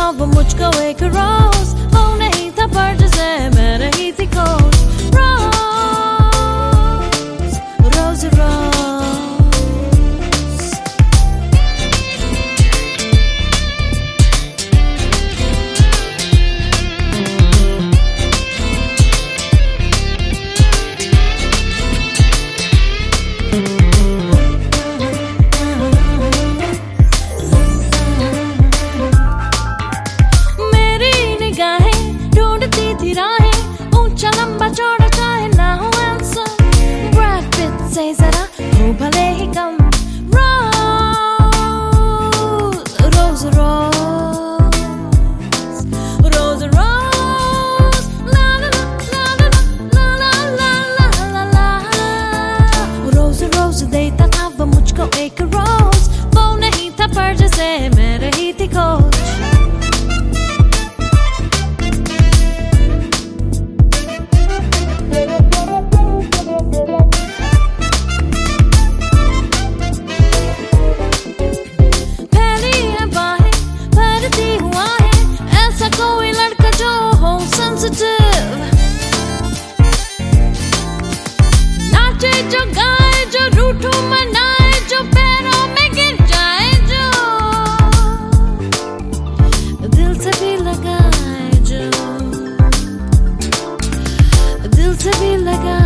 था वो मुझको एक रोज, वो नहीं था पर जैसे मैं रही थी खोज। रोज रोज रोज ऊंचा लंबा चौड़ा चाहे ना हो handsome, Brad Pitt से जरा हो भले ही कम। रोज रोज रोज रोज रोज ला ला ला ला ला ला ला ला ला। रोज रोज देता था वो मुझको एक रोज, वो नहीं था पर जैसे मैं रही थी खोज। नाचे जो गाए जो रूठो मनाए जो पैरों में गिर जाए जो दिल से भी लगाए जो दिल से भी लगाए।